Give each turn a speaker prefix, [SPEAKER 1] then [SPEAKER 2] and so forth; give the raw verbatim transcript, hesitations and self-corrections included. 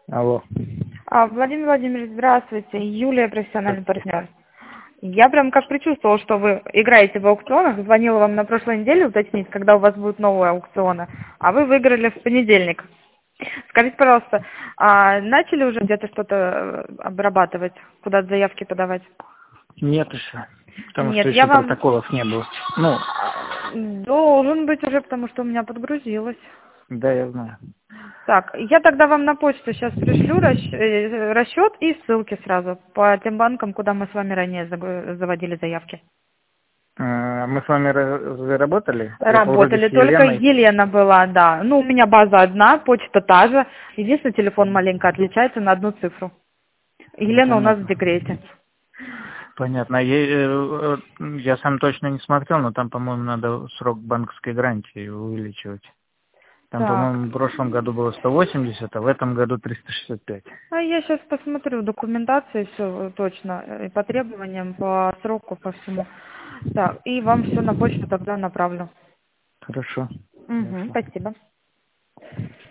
[SPEAKER 1] Алло.
[SPEAKER 2] А, Владимир Владимирович, здравствуйте. Юлия, профессиональный партнер. Я прям как предчувствовала, что вы играете в аукционах. Звонила вам на прошлой неделе уточнить, когда у вас будут новые аукционы, а вы выиграли в понедельник. Скажите, пожалуйста, а начали уже где-то что-то обрабатывать, куда-то заявки подавать?
[SPEAKER 1] Нет еще. Потому
[SPEAKER 2] Нет,
[SPEAKER 1] что
[SPEAKER 2] я
[SPEAKER 1] еще
[SPEAKER 2] вам...
[SPEAKER 1] протоколов не было. Ну,
[SPEAKER 2] Должен быть уже, потому что у меня подгрузилось.
[SPEAKER 1] да, я знаю.
[SPEAKER 2] Так, я тогда вам на почту сейчас пришлю расч- э, расчет и ссылки сразу по тем банкам, куда мы с вами ранее заго- заводили заявки.
[SPEAKER 1] Э, Мы с вами разве работали? Я вроде
[SPEAKER 2] Работали,
[SPEAKER 1] с
[SPEAKER 2] только
[SPEAKER 1] Еленой.
[SPEAKER 2] Елена была, да. Ну, у меня база одна, почта та же. Единственный телефон маленько отличается на одну цифру.
[SPEAKER 1] Ну,
[SPEAKER 2] Елена у нас в
[SPEAKER 1] понятно.
[SPEAKER 2] декрете.
[SPEAKER 1] Понятно. Я, э, э, я сам точно не смотрел, но там, по-моему, надо срок банковской гарантии увеличивать. Там,
[SPEAKER 2] Так,
[SPEAKER 1] по-моему, в прошлом году было сто восемьдесят, а в этом году триста шестьдесят пять.
[SPEAKER 2] а я сейчас посмотрю документацию, все точно, э, и по требованиям, по сроку, по всему. Так, и вам все на почту тогда направлю.
[SPEAKER 1] Хорошо.
[SPEAKER 2] Угу,
[SPEAKER 1] Хорошо.
[SPEAKER 2] спасибо.